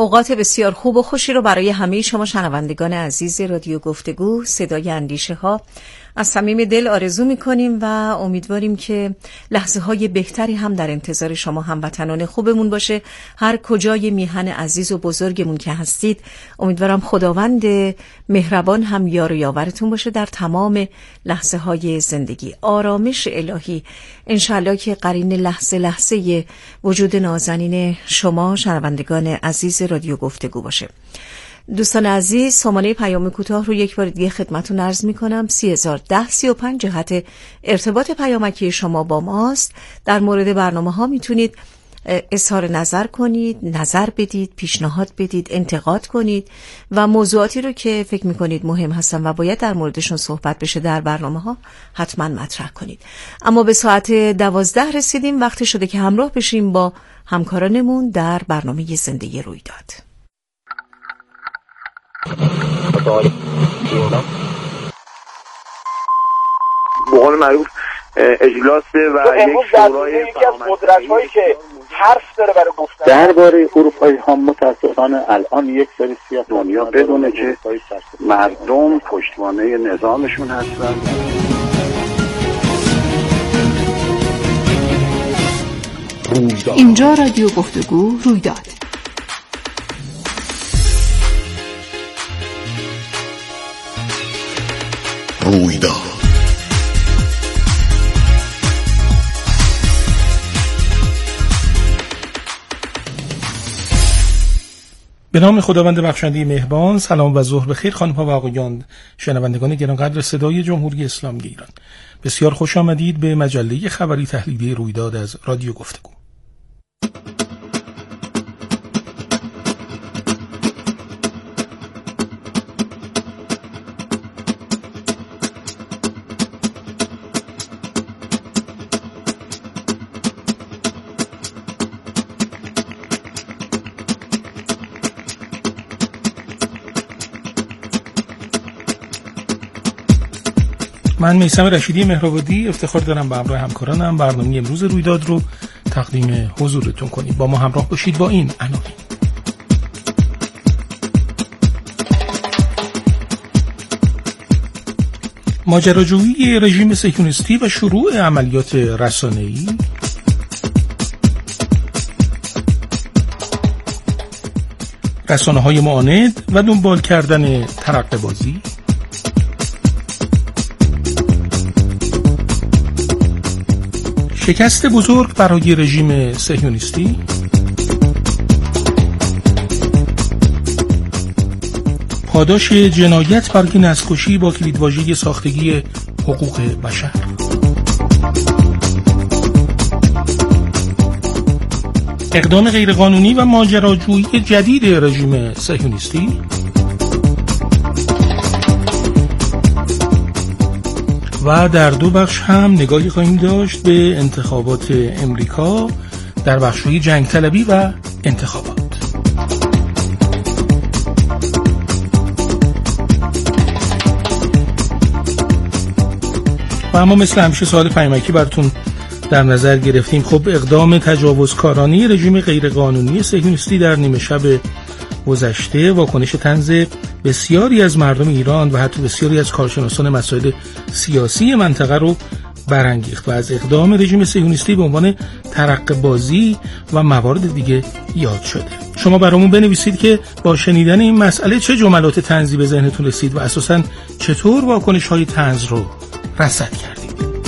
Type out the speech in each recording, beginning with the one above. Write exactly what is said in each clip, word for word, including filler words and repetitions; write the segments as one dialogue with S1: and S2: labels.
S1: اوقات بسیار خوب و خوشی رو برای همه شما شنوندگان عزیز رادیو گفتگو صدای اندیشه ها از صمیم دل آرزو می‌کنیم و امیدواریم که لحظه های بهتری هم در انتظار شما هموطنان خوبمون باشه. هر کجای میهن عزیز و بزرگمون که هستید، امیدوارم خداوند مهربان هم یار و یاورتون باشه در تمام لحظه های زندگی. آرامش الهی انشالله که قرین لحظه لحظه وجود نازنین شما شنوندگان عزیز رادیو گفتگو باشه. دوستان عزیز، سامانه پیام کوتاه رو یک بار دیگه خدمتتون عرض می‌کنم. سی هزار و ده سی و پنج جهت ارتباط پیامکی شما با ماست. در مورد برنامه‌ها میتونید اظهار نظر کنید، نظر بدید، پیشنهاد بدید، انتقاد کنید و موضوعاتی رو که فکر می‌کنید مهم هستن و باید در موردشون صحبت بشه در برنامه‌ها حتما مطرح کنید. اما به ساعت دوازده رسیدیم، وقت شده که همراه بشیم با همکارانمون در برنامه زنده رویداد.
S2: به قول معروف اجلاسه و یک شورای
S3: یکی از قدرت‌هایی که حرف داره برای گفتن
S4: درباره اروپایی ها. متاسفانه الان یک سری سیاست
S2: دنیا بدونه که مردم پشتوانه نظامشون هستن.
S1: اینجا رادیو گفتگو رویداد.
S5: رویداد به نام خداوند بخشنده مهربان. سلام و ظهر بخیر خانم ها و آقایان، شنوندگان گرامی‌قدر صدای جمهوری اسلامی ایران. بسیار خوش آمدید به مجله خبری تحلیلی رویداد از رادیو گفتگو. من میثم رشیدی مهرآبادی افتخار دارم به همراه همکارانم برنامه امروز رویداد رو تقدیم حضورتون کنیم. با ما همراه باشید با این عناوین: ماجراجویی رژیم صهیونیستی و شروع عملیات رسانه‌ای، رسانه‌های معاند و دنبال کردن ترقه‌بازی، شکست بزرگ برای رژیم صهیونیستی، پاداش جنایت برای نسل‌کشی با کلیدواژه ساختگی حقوق بشر، اقدام غیرقانونی و ماجراجویی جدید رژیم صهیونیستی، و در دو بخش هم نگاهی خواهیم داشت به انتخابات امریکا در بخش‌های جنگ طلبی و انتخابات. و اما مثل همیشه سوال پیامکی براتون در نظر گرفتیم. خب اقدام تجاوزکارانه رژیم غیرقانونی صهیونیستی در نیمه شب گذشته واکنش طنز بسیاری از مردم ایران و حتی بسیاری از کارشناسان مسائل سیاسی منطقه رو برانگیخت و از اقدام رژیم صهیونیستی به عنوان ترقه‌بازی و موارد دیگه یاد شده. شما برامون بنویسید که با شنیدن این مسئله چه جملات طنزی به ذهنتون رسید و اساساً چطور واکنش‌های طنز رو رصد کردید.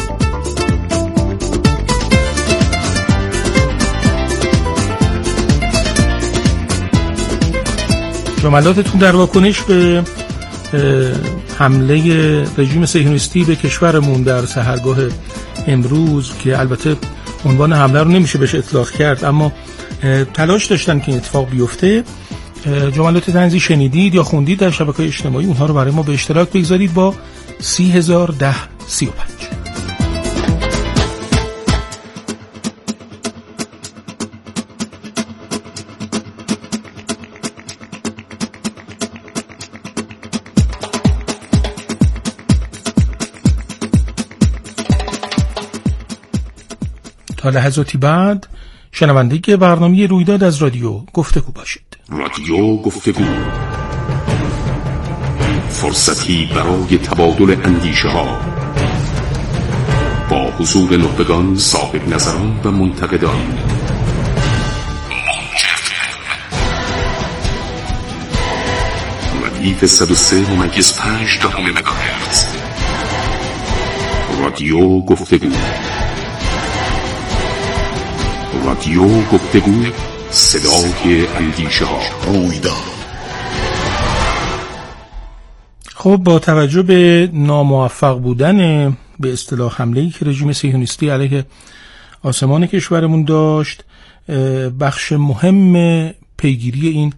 S5: جملاتتون در واکنش به حمله رژیم صهیونیستی به کشورمون در سحرگاه امروز که البته عنوان حمله رو نمیشه بهش اطلاق کرد اما تلاش داشتن که این اتفاق بیفته، جملات طنزی شنیدید یا خوندید در شبکه‌های اجتماعی، اونها رو برای ما به اشتراک بگذارید با سی هزار و ده سی و پنج. تا لحظاتی بعد شنونده برنامه رویداد از رادیو گفتگو باشید.
S6: رادیو گفتگو، فرصتی برای تبادل اندیشه ها با حضور نخبگان، صاحب نظران و منتقدان. ردیف صد و سه ممیز پنج دهم مگاهرتز. رادیو گفتگو. رادیو گفتگو، صدای اندیشه ها. رویداد.
S5: خب با توجه به ناموفق بودن به اصطلاح حمله‌ای که رژیم صهیونیستی علیه آسمان کشورمون داشت، بخش مهم پیگیری این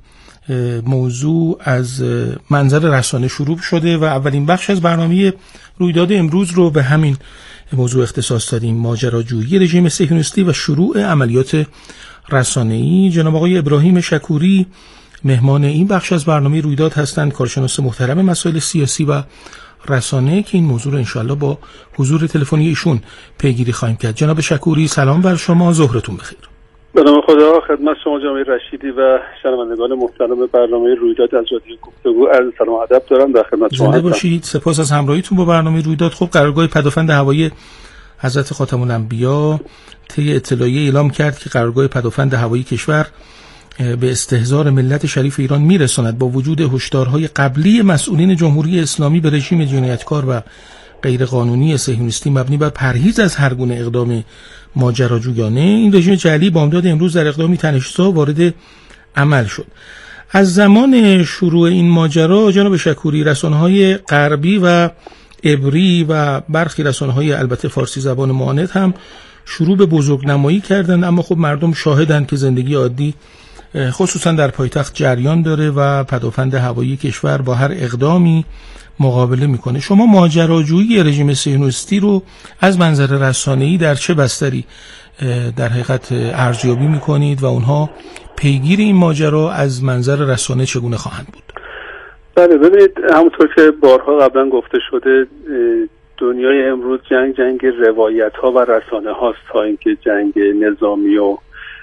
S5: موضوع از منظر رسانه شروع شده و اولین بخش از برنامه رویداد امروز رو به همین موضوع اختصاص دادیم: ماجراجویی رژیم صهیونیستی و شروع عملیات رسانه‌ای. جناب آقای ابراهیم شکوری مهمان این بخش از برنامه رویداد هستند، کارشناس محترم مسائل سیاسی و رسانه، که این موضوع رو انشالله با حضور تلفنی ایشون پیگیری خواهیم کرد. جناب شکوری سلام بر شما، ظهرتون بخیر.
S4: به نام خدا، خدمت شما جناب رشیدی و شنوندگان محترم برنامه رویداد از رادیو گفتگو عرض سلام و ادب دارم. در خدمت شما هستم. زنده باشید. سپاس از همراهیتون با برنامه رویداد. خب قرارگاه پدافند هوایی حضرت خاتم الانبیا طی اطلاعیه اعلام کرد که قرارگاه پدافند هوایی کشور به استحضار ملت شریف ایران میرساند با وجود هشدارهای قبلی مسئولین جمهوری اسلامی به رژیم جنایتکار و غیرقانونی صهیونیستی مبنی بر پرهیز از هر گونه اقدام ماجراجویانه. این رژیم جعلی بامداد امروز در اقدامی تنش‌زا وارد عمل شد. از زمان شروع این ماجرا جناب شکوری، رسانه‌های غربی و عبری و برخی رسانه‌های البته فارسی زبان معاند هم شروع به بزرگنمایی کردند، اما خب مردم شاهدند که زندگی عادی خصوصا در پایتخت جریان داره و پدافند هوایی کشور با هر اقدامی مقابله میکنه. شما ماجراجویی رژیم صهیونیستی رو از منظر رسانه‌ای در چه بستری در حقیقت ارزیابی میکنید و اونها پیگیر این ماجرا از منظر رسانه چگونه خواهند بود؟ بله، ببینید همونطور که بارها قبلا گفته شده، دنیای امروز جنگ جنگ روایت ها و رسانه هاست تا اینکه جنگ نظامی و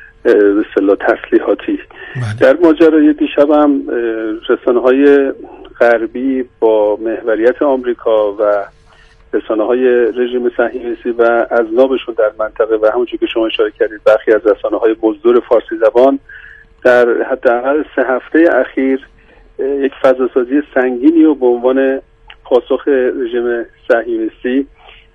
S4: به اصطلاح تسلیحاتی. در ماجرای دیشب هم رسانه‌های غربی با محوریت آمریکا و رسانه‌های رژیم صهیونیستی و اذنابشون در منطقه و همونجور که شما اشاره کردید برخی از رسانه‌های بزرگ فارسی زبان در حداقل سه هفته اخیر یک فضاسازی سنگینی و به عنوان پاسخ رژیم صهیونیستی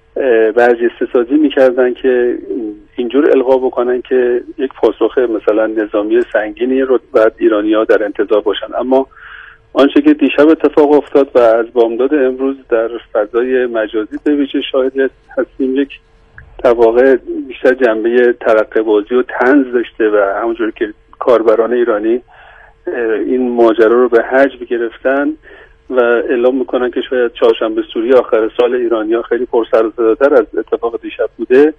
S4: برجسته سازی می‌کردن که اینجور القا بکنن که یک پاسخ مثلا نظامی سنگینی رو بعد ایرانی‌ها در انتظار باشن. اما آنچه که دیشب اتفاق افتاد و از بامداد امروز در فضای مجازی به ویژه شاهد هستیم، یک در واقع بیشتر جنبه ترقه‌بازی و طنز داشته و همونجوری که کاربران ایرانی این ماجرا رو به حجم گرفتن و اعلام میکنن که شاید چهارشنبه سوری آخر سال ایرانی‌ها خیلی پرسر و صداتر از اتفاق دیشب بوده.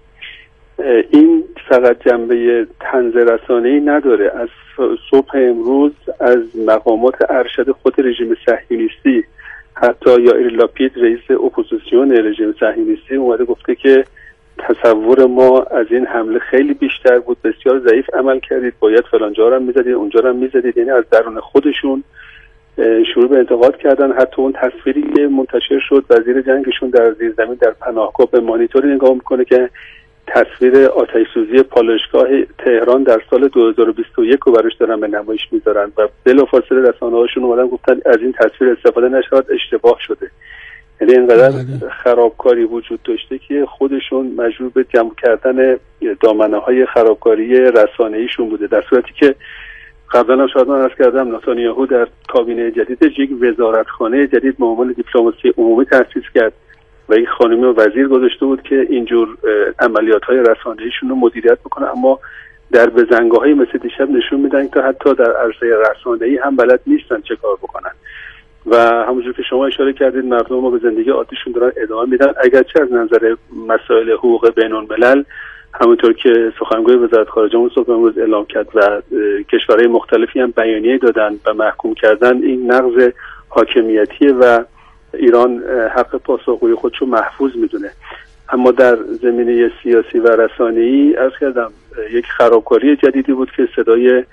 S4: این فقط جنبه طنز رسانه‌ای نداره. از صبح امروز از مقامات ارشد خود رژیم صهیونیستی، حتی یائیر لاپید رئیس اپوزیسیون رژیم صهیونیستی اومده گفته که تصور ما از این حمله خیلی بیشتر بود، بسیار ضعیف عمل کردید، باید فلان جا رو می‌زدید، اونجا رو می‌زدید. یعنی از درون خودشون شروع به انتقاد کردن. حتی اون تصویری که منتشر شد وزیر جنگشون در زیرزمین در پناهگاه به مانیتوری نگاه میکنه که تصویر آتش سوزی پالایشگاه تهران در سال دو هزار و بیست و یک رو براش دارن به نمایش میذارن و بلافاصله رسانه‌هاشون اومدن گفتن از این تصویر استفاده نشود، اشتباه شده. یعنی اینقدر خرابکاری وجود داشته که خودشون مجبور به جمع کردن دامنه‌های خرابکاری رسانه‌ایشون بوده، در صورتی که قبلا هم شاید من عرض کردم نتانیاهو در کابینه جدیدش یک وزارتخانه جدید به عنوان دیپلماسی عمومی تأسیس کرد و یک خانمی وزیر گذاشته بود که اینجور عملیات‌های رسانه‌ایشون رو مدیریت بکنه. اما در بزنگاه‌های مثل دیشب نشون میدن که حتی در عرصه رسانه‌ای هم بلد نیستن چه کار بکنن و همونجور که شما اشاره کردید مردم ما به زندگی عادیشون دارن ادامه میدن، اگرچه از نظر مسائل حقوق بین‌الملل همونطور که سخنگوی وزارت خارجه اون صبح امروز اعلام کرد و کشورهای مختلفی هم بیانیه دادن و محکوم کردن، این نقض حاکمیتی و ایران حق پاسخگویی خودشو محفوظ میدونه. اما در زمینه سیاسی و رسانه‌ای عرض کردم یک خرابکاری جدیدی بود که صدای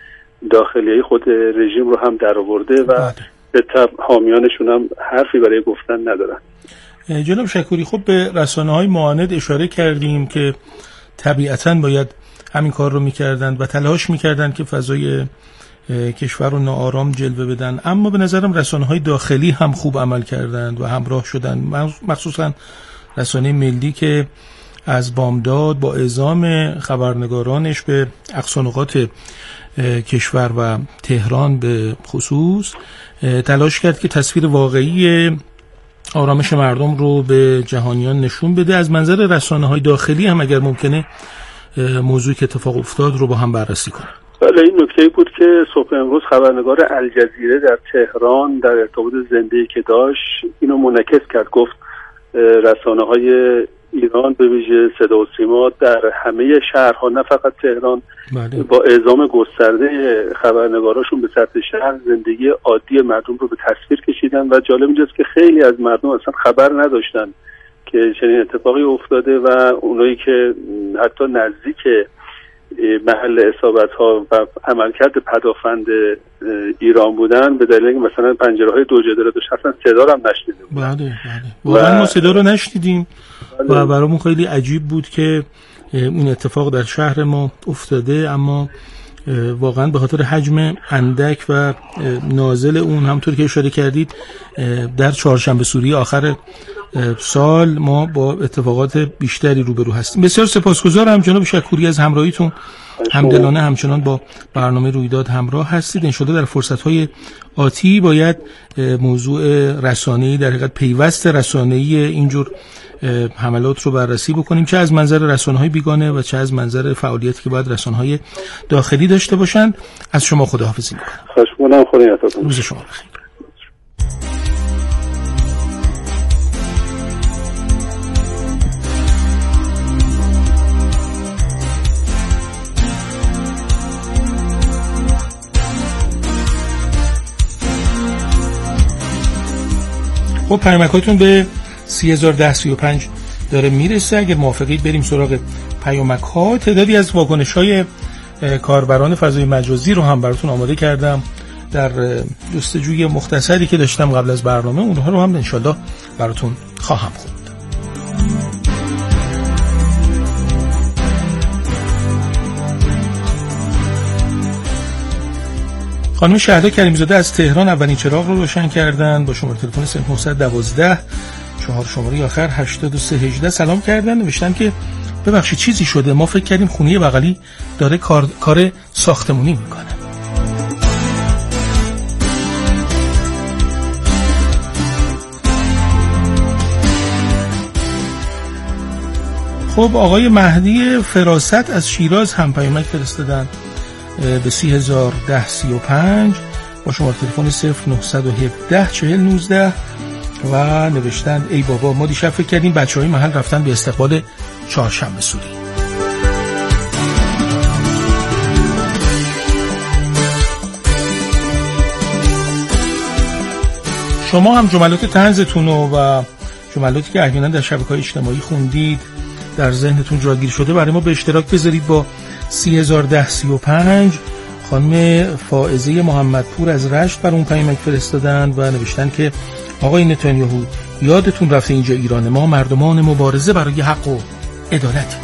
S4: داخلی خود رژیم رو هم در آورده و به طب حامیانشون هم حرفی برای گفتن ندارن.
S5: جناب شکوری، خب به رسانه‌های معاند اشاره کردیم که طبیعتاً باید همین کار رو می‌کردند و تلاش می‌کردند که فضای کشور رو ناآرام جلوه بدن، اما به نظرم رسانه‌های داخلی هم خوب عمل کردند و همراه شدند، مخصوصاً رسانه ملی که از بامداد با اعزام خبرنگارانش به اقصا نقاط کشور و تهران به خصوص تلاش کرد که تصویر واقعی آرامش مردم رو به جهانیان نشون بده. از منظر رسانه‌های داخلی هم اگر ممکنه موضوعی که اتفاق افتاد رو با هم بررسی کنیم.
S4: بله، این نکته بود که صبح امروز خبرنگار الجزیره در تهران در ارتباط زنده‌ای که داشت اینو منعکس کرد، گفت رسانه‌های ایران به ویژه صدا و سیما در همه شهرها نه فقط تهران بله. با اعزام گسترده خبرنگاراشون به سطح شهر زندگی عادی مردم رو به تصویر کشیدن و جالب اینجاست که خیلی از مردم اصلا خبر نداشتن که چنین اتفاقی افتاده و اونایی که حتی نزدیک محل اصابت ها و عملکرد پدافند ایران بودن به دلیل اینکه مثلا پنجره‌های دو جداره داشت اصلا صدا رو هم نشنیده بودن.
S5: بله بله. واقعا ما صدا رو نشنیدیم بله. و برامون خیلی عجیب بود که این اتفاق در شهر ما افتاده، اما واقعا به خاطر حجم اندک و نازل اون همونطور که اشاره کردید در چهارشنبه سوری آخر سال ما با اتفاقات بیشتری روبرو هستیم. بسیار سپاسگزارم جناب شکوری از همراهیتون، همدلانه همچنان با برنامه رویداد همراه هستید. انشالله در فرصت‌های آتی باید موضوع رسانه‌ای در حقیقت پیوست رسانه‌ای اینجور حملات رو بررسی بکنیم، چه از منظر رسانه‌های بیگانه و چه از منظر فعالیتی که باید رسانه‌های داخلی داشته باشند. از شما خداحافظی می‌کنم.
S4: خواهش می‌کنم. خدا نگهدار.
S5: روز شما بخیر. خب پیامکاتون به سی هزار و ده سی و پنج داره میرسه. اگر موافقید بریم سراغ پیامک ها. تعدادی از واکنش های کاربران فضای مجازی رو هم براتون آماده کردم در جستجوی مختصری که داشتم قبل از برنامه، اونها رو هم انشالله براتون خواهم خوند. خانم شهدا کریم‌زاده از تهران اولین چراغ رو روشن کردن، با شماره تلفن صفر نه یک دو چهار شماره آخر هشتاد و سه هجده سلام کردن. نوشتن که ببخشید چیزی شده، ما فکر کردیم خونه بغلی داره کار کار ساختمونی میکنه. خب آقای مهدی فراست از شیراز هم پیامک فرستادن به سی هزار و ده سی و پنج با شماره تلفن صفر نه یک هفت چهل نوزده و نوشتند ای بابا ما دیشب فکر کردیم بچه‌های محل رفتن به استقبال چهارشنبه سوری. شما هم جملات طنزتون و جملاتی که احیانا در شبکه‌های اجتماعی خوندید در ذهنتون جاگیر شده برای ما به اشتراک بذارید با سی هزار و ده سی و پنج. خانم فائزه محمدپور از رشت بر اون پیامک فرستادن و نوشتن که آقای نتانیاهو یادتون رفته اینجا ایران، ما مردمان مبارزه برای حق و عدالت.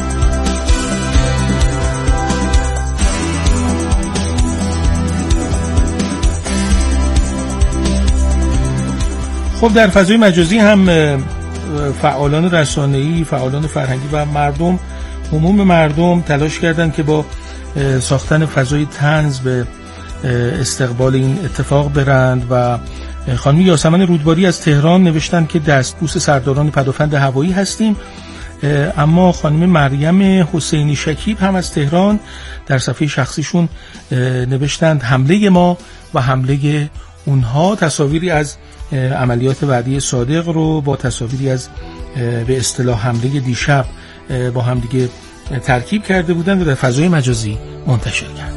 S5: خب در فضای مجازی هم فعالان رسانه‌ای، فعالان فرهنگی و مردم، عموم مردم تلاش کردند که با ساختن فضای طنز به استقبال این اتفاق برند و خانم یاسمن رودباری از تهران نوشتن که دستبوس سرداران پدافند هوایی هستیم، اما خانم مریم حسینی شکیب هم از تهران در صفحه شخصیشون نوشتند حمله ما و حمله اونها. تصاویری از عملیات وعده صادق رو با تصاویری از به اصطلاح حمله دیشب با هم دیگه ترکیب کرده بودن و در فضای مجازی منتشر کردن.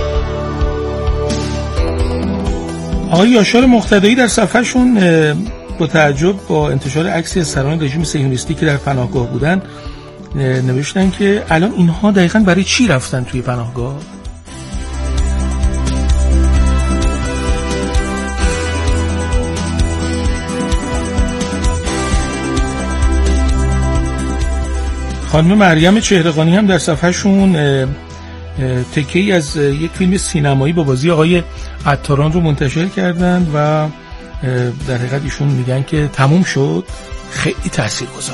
S5: آقای یاشار مقتدایی در صفحهشون با تعجب با انتشار عکسی از سران رژیم صهیونیستی که در پناهگاه بودن نوشتن که الان اینها دقیقاً برای چی رفتن توی پناهگاه؟ خانم مریم چهره‌خانی هم در صفحهشون تکه‌ای از یک فیلم سینمایی با بازی آقای عطاران رو منتشر کردن و در حقیقت ایشون میگن که تموم شد، خیلی تاثیرگذار.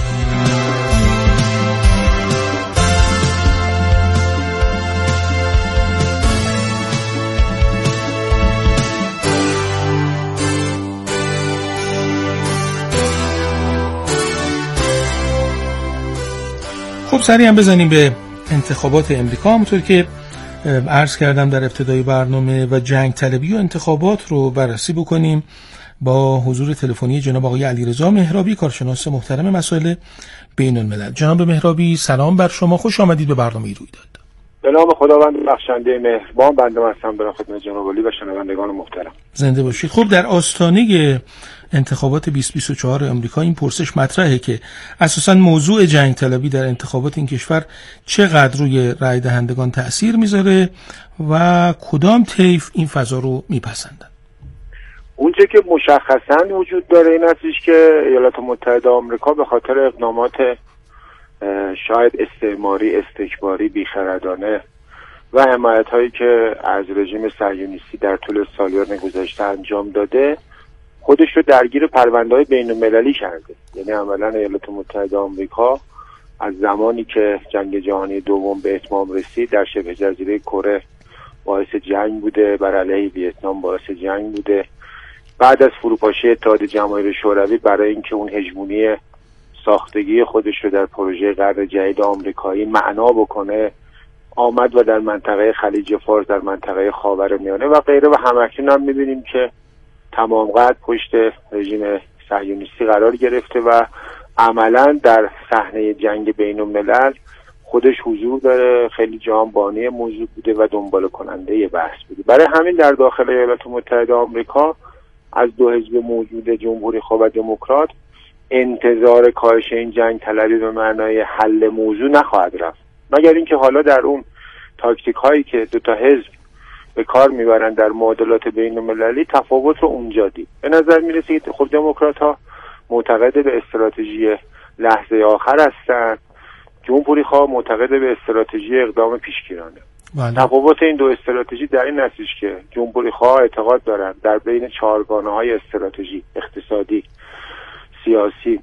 S5: خب سریع هم بزنیم به انتخابات امریکا. همونطور که عرض کردم در ابتدای برنامه و جنگ طلبی و انتخابات رو بررسی بکنیم با حضور تلفنی جناب آقای علیرضا مهرابی، کارشناس محترم مسائل بین الملل. جناب مهرابی سلام بر شما، خوش آمدید به برنامه رویداد.
S3: به نام خداوند بخشنده مهربان، بنده هستم برای خدمت جناب عالی و شنوندگان محترم.
S5: زنده باشید. خب در آستانه انتخابات بیست بیست و چهار امریکا این پرسش مطرحه که اساساً موضوع جنگ طلبی در انتخابات این کشور چقدر روی رای دهندگان تأثیر میذاره و کدام طیف این فضا رو میپسندن.
S3: اونچه که مشخصاً وجود داره این هستش که ایالات متحده آمریکا به خاطر اقدامات شاید استعماری، استکباری، بیخردانه و حمایت هایی که از رژیم صهیونیستی در طول سالیان گذشته انجام داده خودش رو درگیر پرونده‌های بین المللی کرده. یعنی عملاً ایالات متحده آمریکا از زمانی که جنگ جهانی دوم به اتمام رسید در شبه جزیره کره باعث جنگ بوده، بر علیه ویتنام باعث جنگ بوده. بعد از فروپاشی اتحاد جماهیر شوروی برای اینکه اون هژمونی ساختگی خودش رو در پروژه قرن جدید آمریکایی معنا بکنه آمد و در منطقه خلیج فارس، در منطقه خاورمیانه و غیره و همکنون هم می‌بینیم که تمام قد پشت رژیم صهیونیستی قرار گرفته و عملاً در صحنه جنگ بین الملل خودش حضور داره، خیلی جهانبانی موضوع بوده و دنبال کننده بحث بوده. برای همین در داخل ایالات متحده آمریکا از دو حزب موجود جمهوری‌خواه و دموکرات انتظار کاهش این جنگ طلبی به معنای حل موضوع نخواهد رفت، مگر اینکه حالا در اون تاکتیک هایی که دو تا حزب به کار میبرن در معادلات بین المللی تفاوت رو اونجا دید. به نظر میرسه که خب دموکرات ها معتقد به استراتژی لحظه آخر هستن، جمهوری خواه معتقد به استراتژی اقدام پیشگیرانه. تفاوت این دو استراتژی در این هستش که جمهوری خواه اعتقاد دارن در بین چهارگانه های استراتژی، اقتصادی، سیاسی،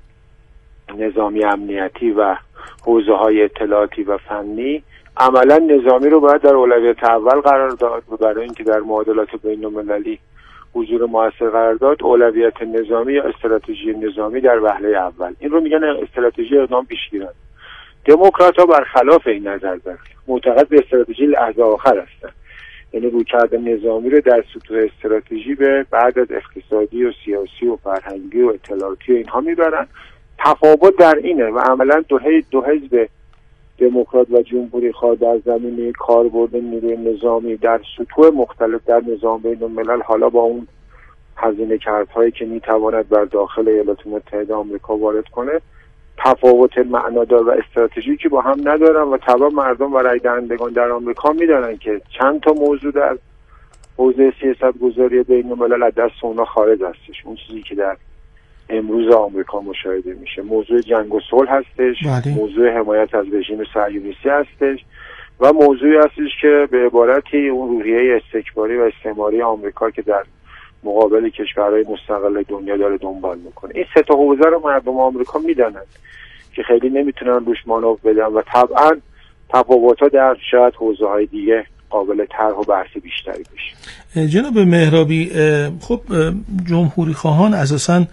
S3: نظامی امنیتی و حوزه های اطلاعاتی و فنی عملا نظامی رو باید در اولویت اول قرار داد و برای اینکه در معادلات بین المللی حضور موثر قرار داد اولویت نظامی یا استراتژی نظامی در وهله اول. این رو میگن استراتژی اقدام پیشگیرانه. دموکرات‌ها برخلاف این نظر دارن، معتقد به استراتژی لحظه آخر هستن، یعنی رویکرد نظامی رو در سطوح استراتژی به بعد از اقتصادی و سیاسی و فرهنگی و اطلاعاتی و اینها میبرن. تفاوت در اینه و عملا دو حزب دو حزب دموکرات و جمهوری خواه در زمینه کاربرد نیروی نظامی در سطوح مختلف در نظام بین الملل حالا با اون هزینه کردهایی که میتواند بر داخل ایالات متحده آمریکا وارد کنه تفاوت معنادار و استراتژیکی با هم ندارن و تمام مردم و رای دهندگان در آمریکا میدونن که چند تا موضوع در حوزه سیاست گذاری بین الملل از دست اونا خارج هستش. اون چیزی که در امروز آمریکا مشاهده میشه موضوع جنگ و صلح هستش، بله. موضوع حمایت از رژیم صهیونیستی هستش و موضوعی هستش که به عبارتی اون روحیه استکباری و استعماری آمریکا که در مقابل کشورهای مستقل دنیا داره دنبال میکنه. این سه تا حوزه رو مردم آمریکا میدونن که خیلی نمیتونن روش مانور بدن و طبعا تفاوت‌ها در شاید حوزه‌های دیگه قابل طرح و بحث بیشتری بشه.
S5: جناب مهرابی، خب جمهوری خواهان اساساً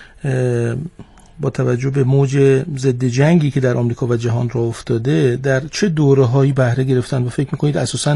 S5: با توجه به موج ضد جنگی که در آمریکا و جهان راه افتاده در چه دوره‌هایی بهره گرفتن و فکر می‌کنید اساساً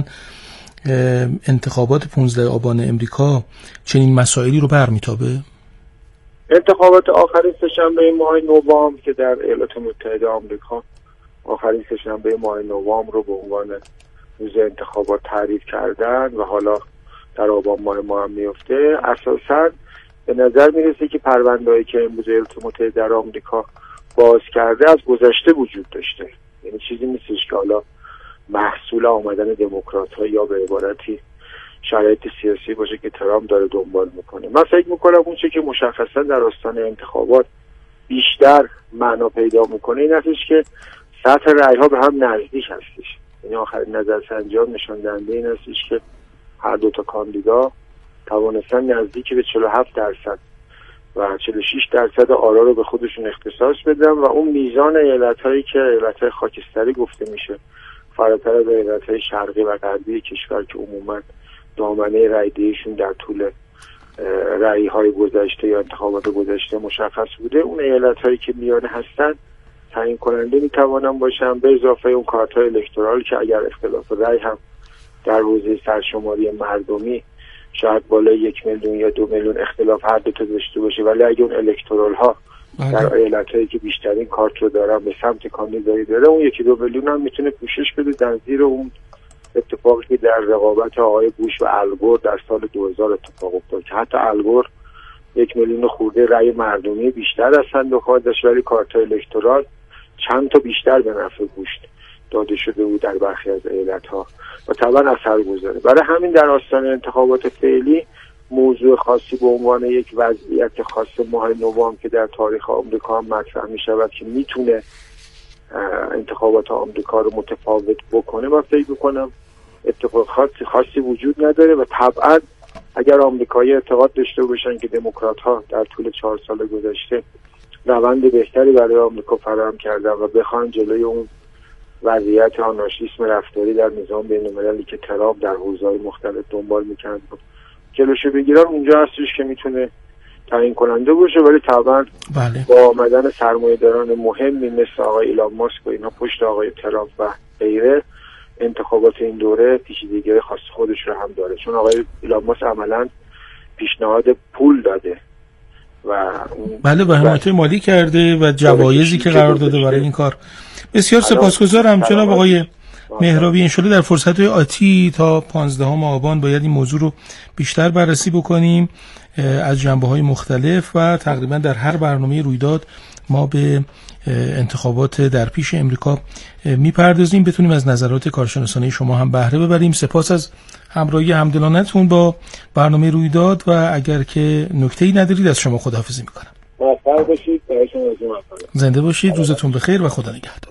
S5: انتخابات پانزده آبان امریکا چنین مسائلی رو برمیتابه؟
S3: انتخابات آخرین سه‌شنبه ماه نوامبر که در ایالات متحده آمریکا آخرین سه‌شنبه ماه نوامبر رو به عنوان روز انتخابات تعریف کردن و حالا در آبان ماه ما هم میفته، اساساً به نظر میرسه که پرونده‌ای که امروز ایالات متحده در آمریکا باز کرده از گذشته وجود داشته، یعنی چیزی نیستش که حالا محصول آمدن دموکرات‌ها یا به عبارتی شرایط سیاسی باشه که ترامپ داره دنبال میکنه. من فکر میکنم اون چه که مشخصا در آستانه انتخابات بیشتر معنا پیدا میکنه این هستش که سطح رأی‌ها به هم نزدیک هستش. یعنی آخرین نظرسنجی‌ها نشون دهنده این هستش که هر دو تا کاندیدا توانستن نزدیک به چهل و هفت درصد و چهل و شش درصد آرا رو به خودشون اختصاص بدن و اون میزان ایالت‌هایی که ایالت‌های خاکستری گفته میشه فراتر از ایالت‌های شرقی و غربی کشور که عموماً دامنه رأی‌دهیشون در طول رأی‌های گذشته یا انتخابات گذشته مشخص بوده، اون ایالت‌هایی که میانه هستن تعیین کننده میتوانن باشن، به اضافه اون کارت‌های الکترال که اگر اختلاف رأی هم در حوزه سرشماری مردمی شاید بالای یک میلیون یا دو میلیون اختلاف هر دو تا داشته باشه، ولی اگه اون الکترال ها در ایالت‌هایی که بیشترین کارت رو دارن به سمت کاندیدایی داره، اون یکی دو میلیون هم میتونه پوشش بده در زیر اون اتفاقی که در رقابت آقای بوش و الگور در سال دو هزار اتفاق افتاد که حتی الگور یک میلیون خورده رأی مردمی بیشتر از صندوق‌ها داشت، ولی کارت الکترال چند تا بیشتر به نفع بوش داده شده بود در برخی از ایالت‌ها و طبعا اثر گذاره. برای همین در آستانه انتخابات فعلی موضوع خاصی به عنوان یک وضعیت خاص ماه نوامبر که در تاریخ آمریکا هم مطرح می شود که میتونه انتخابات آمریکا رو متفاوت بکنه و فکر میکنم اتفاق خاصی, خاصی وجود نداره و طبعا اگر آمریکایی اعتقاد داشته باشن که دموکرات ها در طول چهار سال گذشته روند بهتری برای آمریکا فراهم کردن و بخوان جلوی اون وضعیت آنارشیسم رفتاری در نظام بین‌المللی که ترامپ در حوزه‌های مختلف دنبال می‌کنه جلوشو بگیرن، اونجا هستش که میتونه تعیین کننده باشه. ولی طبعا
S5: بله.
S3: با آمدن سرمایه‌داران مهمی مثل آقای ایلان ماسک و اینا پشت آقای ترامپ و غیره، انتخابات این دوره پیچیدگی خاص خودش رو هم داره، چون آقای ایلان ماسک عملاً پیشنهاد پول داده و
S5: بله به حمایت مالی کرده و جوایزی که قرار داده برای این کار. بسیار سپاسگزارم جناب آقای مهرابی. انشالله در فرصت‌های آتی تا پانزدهم آبان باید این موضوع رو بیشتر بررسی بکنیم از جنبه‌های مختلف و تقریبا در هر برنامه رویداد ما به انتخابات در پیش امریکا میپردازیم، بتونیم از نظرات کارشناسانه شما هم بهره ببریم. سپاس از همراهی همدلانتون با برنامه رویداد و اگر که نکته‌ای ندارید از شما خداحافظی میکنم.
S3: موفق باشید.
S5: زنده باشید. روزتون بخیر و خدا نگهدار.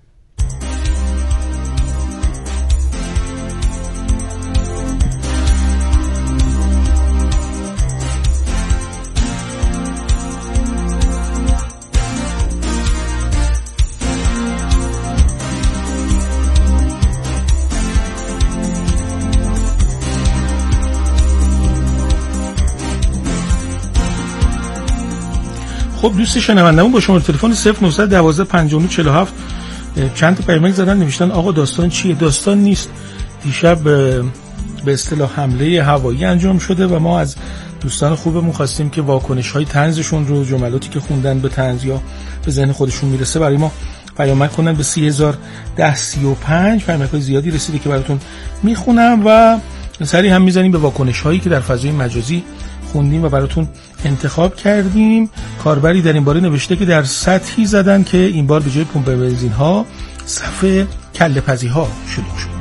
S5: خب دوست شنوندمون با شماره تلفن صفر نه یک دو پنج نه چهار هفت چند تا پیامک زدن، نوشتن آقا داستان چیه؟ داستان نیست. دیشب به اصطلاح حمله هوایی انجام شده و ما از دوستان خوبمون خواستیم که واکنش‌های طنزشون رو، جملاتی که خوندن به طنز یا به ذهن خودشون میرسه برای ما پیامک کنن به سی هزار و ده سی و پنج. پیامک‌های زیادی رسیده که براتون میخونم و سری هم میزنیم به واکنش‌هایی که در فضای مجازی خوندیم و براتون انتخاب کردیم. کاربری در این باره نوشته که در سطحی زدن که این بار به جای پمپ بنزین ها صف کله پزی ها شروع شد.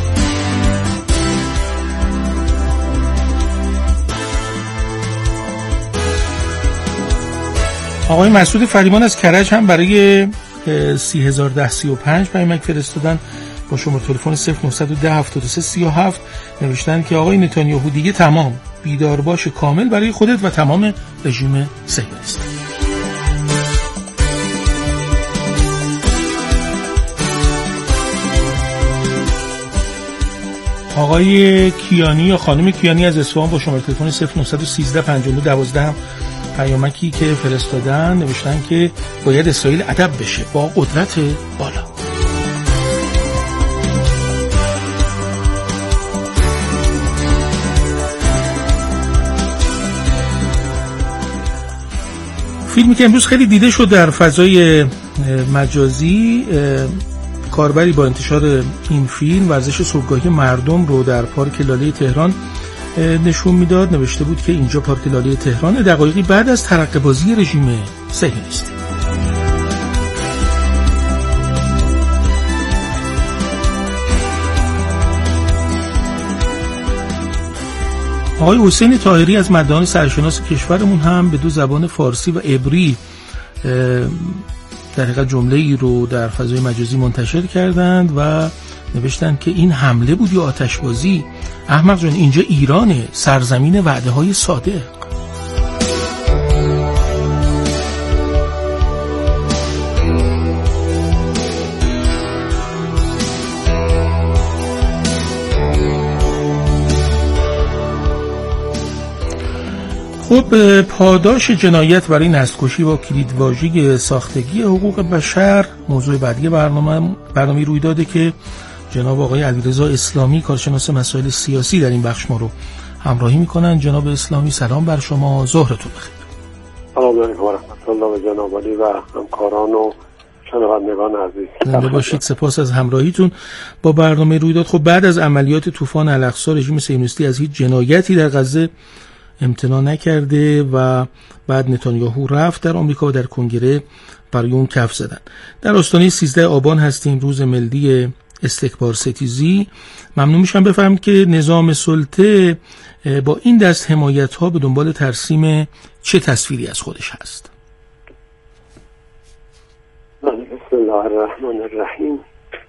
S5: آقای مسعود فریمان از کرج هم برای سی هزار و ده سی و پنج پیامک فرستادن با شماره تلفن صفر نه یک صفر هفتاد و سه سی و هفت. نوشتن که آقای نتانیاهو دیگه تمام، بیدار باش کامل برای خودت و تمام رژیم صهیونیستی. آقای کیانی یا خانم کیانی از اصفهان با شماره تلفن صفر نه یک سه پنج نه یک دو هم پیامکی که فرستادن نوشتن که باید اسرائیل ادب بشه با قدرت بالا. فیلمی که امروز خیلی دیده شد در فضای مجازی، کاربری با انتشار این فیلم ورزش صبحگاهی مردم رو در پارک لاله تهران نشون میداد، نوشته بود که اینجا پارک لاله تهران دقایقی بعد از ترقه‌بازی رژیم صهیونیستی. آقای حسین طاهری از مداحان سرشناس کشورمون هم به دو زبان فارسی و عبری در حقیقت جمله ای رو در فضای مجازی منتشر کردند و نوشتند که این حمله بود یا آتشبازی؟ احمق جان، اینجا ایرانه، سرزمین وعده های صادق. خب پاداش جنایت برای نسل‌کشی با کلیدواژه ساختگی حقوق بشر موضوع بعدی برنامه برنامه روی داده که جناب آقای علیرضا اسلامی کارشناس مسائل سیاسی در این بخش ما رو همراهی میکنن. جناب اسلامی سلام بر شما، ظهرتون بخیر.
S7: سلام علیکم و رحمت الله و جناب علی و همکاران و شنوندگان عزیز.
S5: زنده باشید. سپاس از همراهیتون با برنامه روی داد. خب بعد از عملیات طوفان الاقصی رژیم صهیونیستی از هیچ جنایتی در غزه امتناع نکرده و بعد نتانیاهو رفت در آمریکا و در کنگره برای اون کف زدن. در آستانه سیزده آبان هستیم، روز ملی استکبار ستیزی. ممنون میشم بفهم که نظام سلطه با این دست حمایت ها به دنبال ترسیم چه تصویری از خودش هست؟
S7: بسم الله الرحمن الرحیم.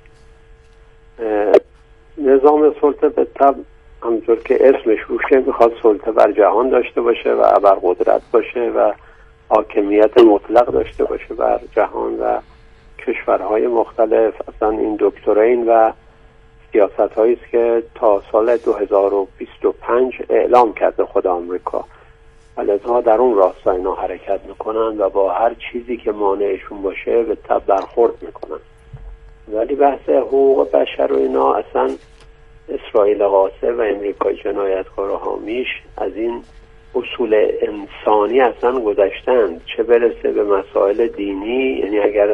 S7: نظام سلطه به طب همونطور که اسمش روشه میخواد سلطه بر جهان داشته باشه و بر قدرت باشه و حاکمیت مطلق داشته باشه بر جهان و کشورهای مختلف. اصلا این دکترین و سیاست هایی است که تا سال دو هزار و بیست و پنج اعلام کرده خود آمریکا و لذا در اون راستا اینا حرکت میکنن و با هر چیزی که مانعشون باشه به طب برخورد میکنن. ولی بحث حقوق بشر و اینا اصلا اسرائیل قاصر و امریکای جنایتکار و حامیش از این اصول انسانی اصلا گذشتند، چه برسه به مسائل دینی، یعنی اگر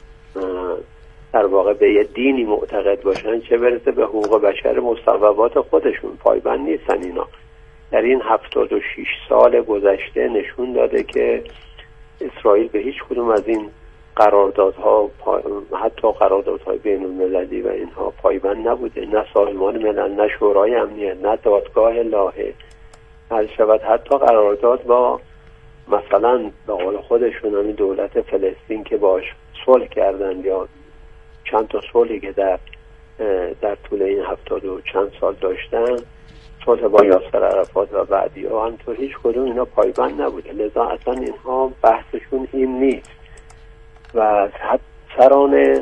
S7: در واقع به یه دینی معتقد باشن، چه برسه به حقوق بشر مصوبات خودشون پایبند نیستن. اینا در این هفتاد و شش سال گذشته نشون داده که اسرائیل به هیچ کدوم از این قراردادها، حتی قراردادهای بین المللی و اینها پایبند نبوده، نه سازمان ملل، نه شورای امنیت، نه دادگاه لاهه، هر شود حتی قرارداد با مثلا به قول خودشون همین دولت فلسطین که باش صلح کردن یا چند تا صلحی که در در طول این هفتاد و چند سال داشتن، صلح با یاسر عرفات و بعدی ها، همینطور هیچ کدوم اینا پایبند نبوده. لذا اصلا اینها بحثشون این نیست و سران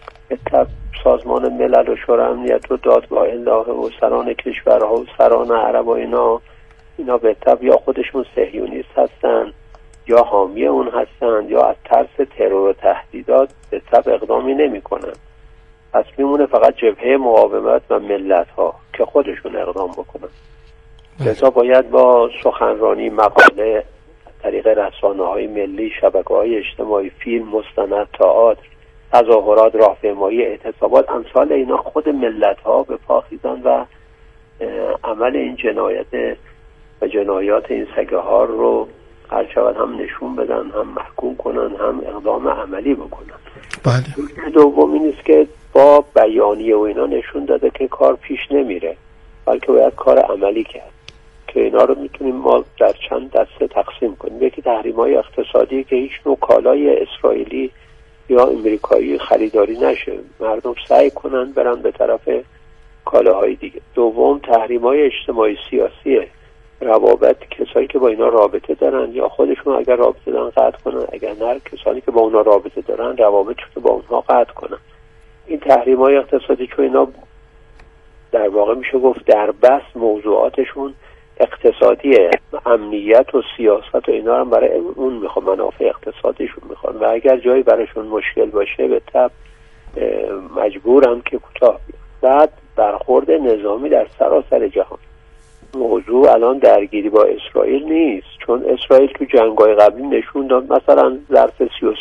S7: سازمان ملل و شورای امنیت و دادگاه لاهه و سران کشورها و سران عرب و اینا اینا به طب یا خودشون صهیونیست هستن یا حامی اون هستن یا از ترس ترور و تهدیدات به طب اقدامی نمی کنن. پس میمونه فقط جبهه مقاومت و ملت ها که خودشون اقدام بکنن. لذا باید با سخنرانی، مقاله، طریق رسانه های ملی، شبکه های اجتماعی، فیلم، مستند، تئاتر، تظاهرات، راهپیمایی، اعتصابات، امثال اینا خود ملت ها به پا خیزن و عمل این جنایت و جنایات این سگه ها رو هر شود هم نشون بدن، هم محکوم کنن، هم اقدام عملی بکنن.
S5: بله.
S7: دوم این است که با بیانیه و اینا نشون داده که کار پیش نمیره، بلکه باید کار عملی کرد که اینا رو میتونیم ما در چند دسته تقسیم کنیم. یکی تحریم‌های اقتصادی که هیچ نوع کالای اسرائیلی یا امریکایی خریداری نشه، مردم سعی کنن برن به طرف کالاهای دیگه. دوم تحریم‌های اجتماعی سیاسیه، روابط کسایی که با اینا رابطه دارن یا خودشون اگر رابطه دارن قطع کنن، اگر نه کسانی که با اونا رابطه دارن روابطشون رو با اونها قطع کنن. این تحریم‌های اقتصادی که اینا در واقع میشه گفت در بس موضوعاتشون اقتصادیه، امنیت و سیاست و اینا هم برای اون میخوان، منافع اقتصادیشون میخوان و اگر جایی براشون مشکل باشه به طب مجبورن که کوتاه بیان. بعد برخورد نظامی در سراسر جهان. موضوع الان درگیری با اسرائیل نیست، چون اسرائیل تو جنگ‌های قبلی نشون داد، مثلا ظرف سی و